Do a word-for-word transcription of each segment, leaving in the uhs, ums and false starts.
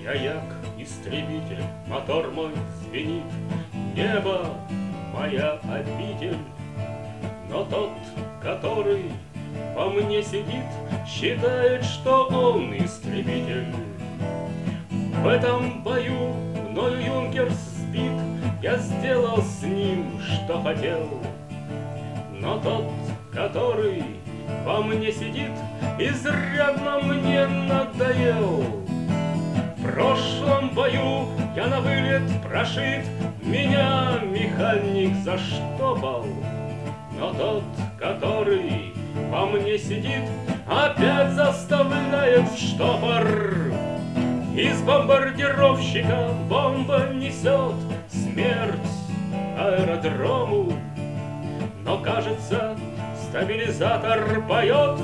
Я як истребитель, мотор мой звенит, небо моя обитель. Но тот, который по мне сидит, считает, что он истребитель. В этом бою мною юнкер сбит, я сделал с ним, что хотел. Но тот, который по мне сидит, изрядно мне надоел. В прошлом бою я на вылет прошит, меня механик заштопал. Но тот, который по мне сидит, опять заставляет в штопор. Из бомбардировщика бомба несет смерть аэродрому. Но, кажется, стабилизатор поет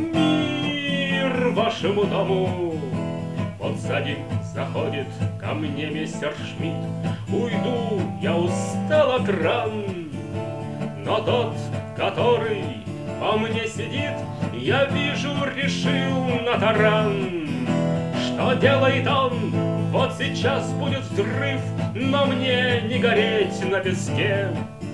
мир вашему дому. Вот сзади заходит ко мне мистер Шмидт. Уйду, я устал от ран. Но тот, который по мне сидит, я вижу, решил на таран. Что делает он? Вот сейчас будет взрыв, но мне не гореть на песке.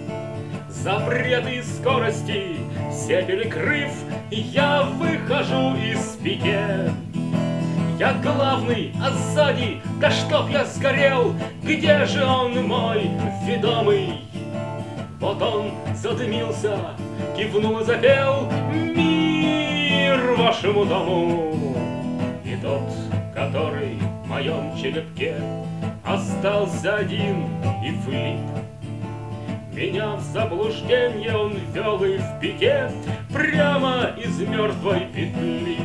Запреты скорости все перекрыв, я выхожу из пике. Я главный, а сзади, да чтоб я сгорел, где же он, мой ведомый? Вот он задымился, кивнул и запел мир вашему дому. И тот, который в моем черепке остался один и влип, меня в заблуждение он вел и в пике прямо из мертвой петли.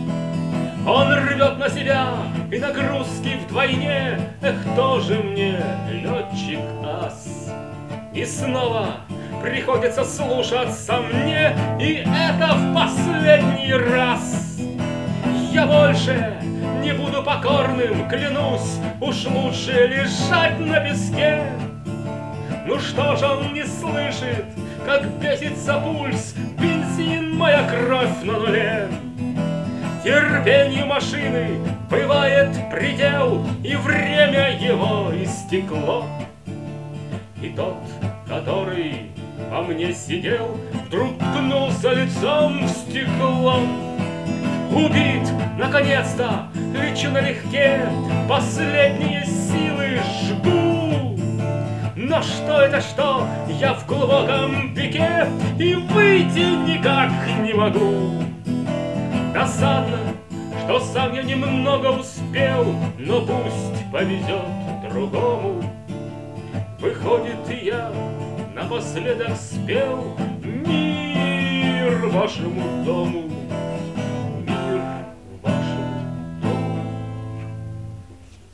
Он рвет на себя и нагрузки вдвойне, эх, тоже мне летчик ас. И снова приходится слушаться мне, и это в последний раз. Я больше не буду покорным, клянусь, уж лучше лежать на песке. Ну что ж он не слышит, как бесится пульс, бензин, моя кровь на нуле. Терпению машины бывает предел, и время его истекло. И тот, который по мне сидел, вдруг ткнулся лицом в стекло. Убит, наконец-то, лечу налегке, последние силы жгу. Но что это, что я в глубоком пике и выйти никак не могу. Досадно, что сам я немного успел, но пусть повезет другому. Выходит, и я напоследок спел мир вашему дому.